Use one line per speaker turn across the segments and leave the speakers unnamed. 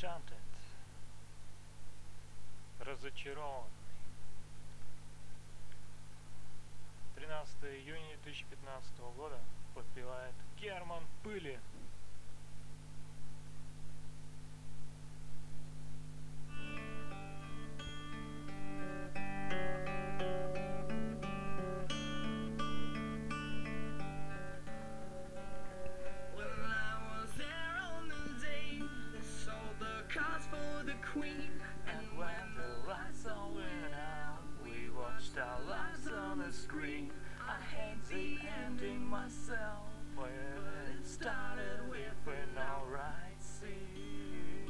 Enchanted. Разочарованный. 13 июня 2015 года подпевает Герман Пылин.
Queen. And when the lights all went out, we watched our lives on the screen. I hate the ending myself, when it started with an alright scene.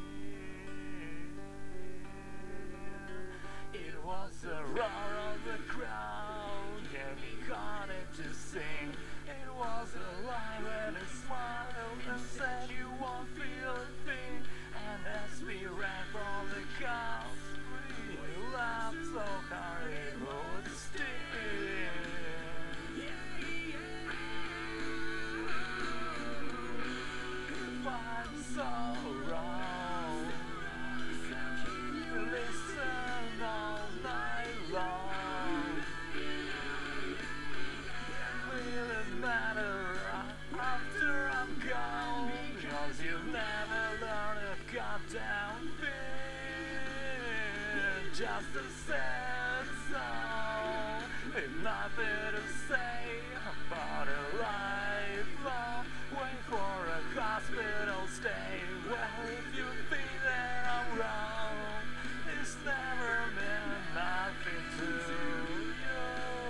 It was the roar of the crowd, gave me harder to sing. It was a lie when it smiled and said you won't feel a thing. And as we ran from the cops, we laughed so hard it would sting. I'm so wrong. You listen all night long. Will it matter after I'm gone? Cause you'll never learn a goddamn thing. Just a sad song with nothing to say about a lifelong wait for a hospital stay. Well, if you think that I'm wrong, it's never meant nothing to you.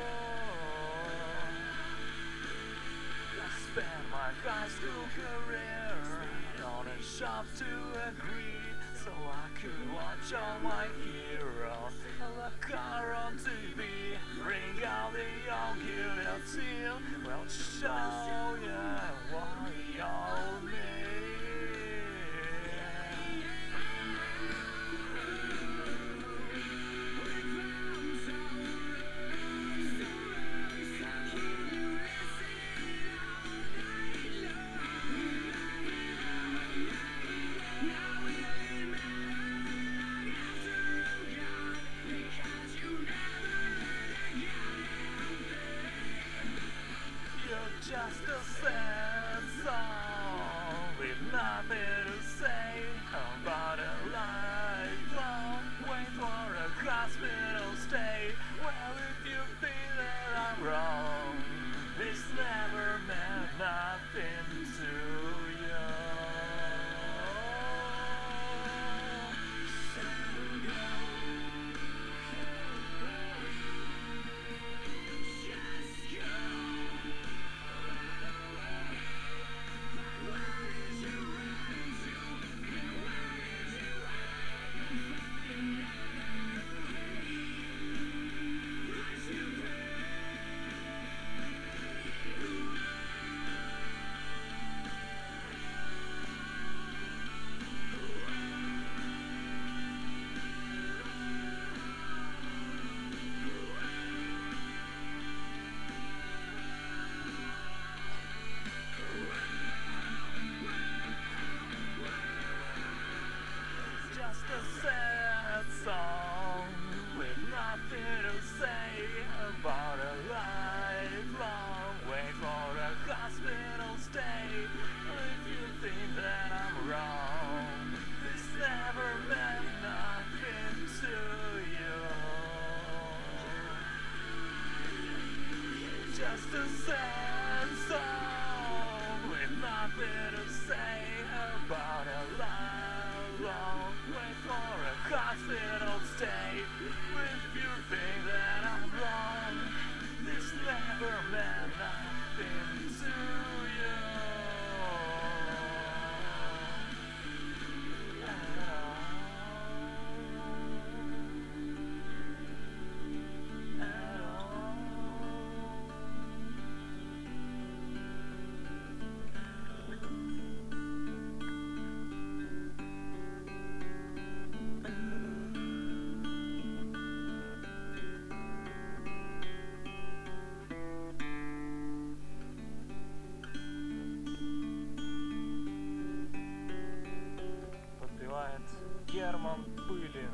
I spent my high school career on a shop to agree, so I could watch all my heroes a car on TV. Bring out the old guillotine, well, show ya what we all need. Just a sad song with nothing to say about a lifelong wait for a hospital stay. Well, if you think that I'm wrong, this never meant nothing to you. Just a sad song with nothing to say about a lifelong wait for a hospital stay. If you think that I'm wrong, this never meant nothing to you. Just a sad song with nothing to say about a lifelong wait for a hospital stay. If you think that I'm wrong, this never meant nothing to you at all. At all.
Герман Пылин.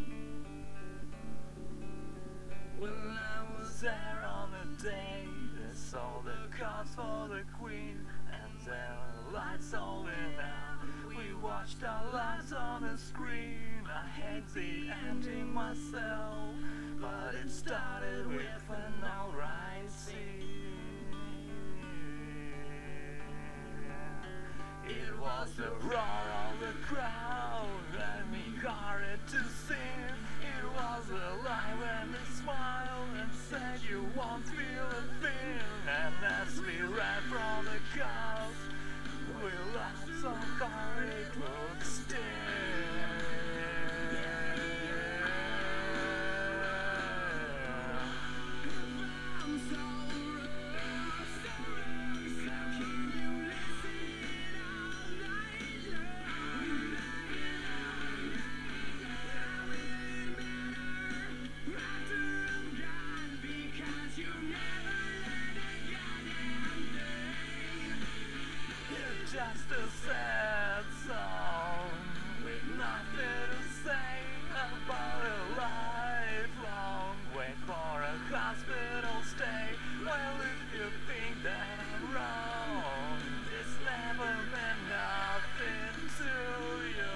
Well, I was there on the day they saw the cards for the queen, and then the lights all went out. We watched our lives on the screen. I hate the ending myself, but it started with an alright scene. It was the roar of the crowd and me hurried to sing. It was a lie when they smiled and said you won't feel a thing. And as we ran from the cars, we laughed so hard it would sting. Just a sad song with nothing to say about a lifelong wait for a hospital stay. Well, if you think that I'm wrong, it's never meant nothing to you.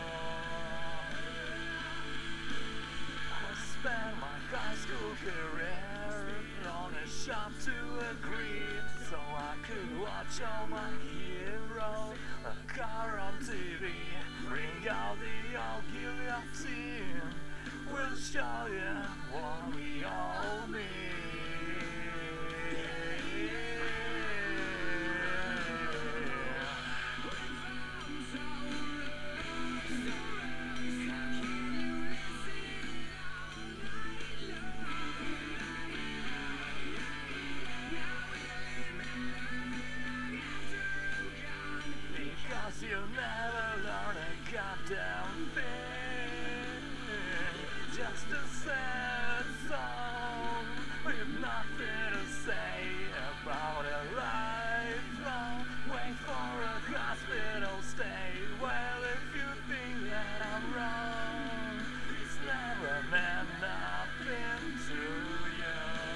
I spent my high school career on a shop to agree, so I could watch all my heroes, a car on TV, bring out the old guillotine. We'll show you what we all Because you never learn a goddamn thing. Just a sad song with nothing to say about a lifelong wait for a hospital stay. Well, if you think that I'm wrong, it's never meant nothing to you.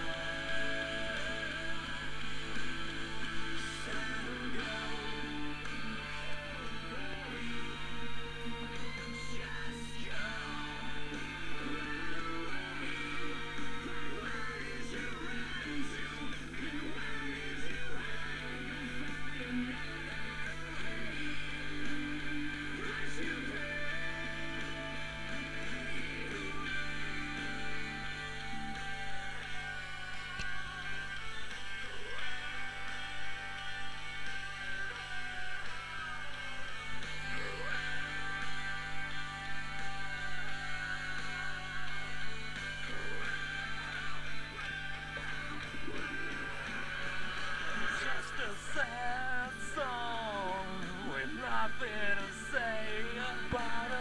Just a sad song with nothing to say about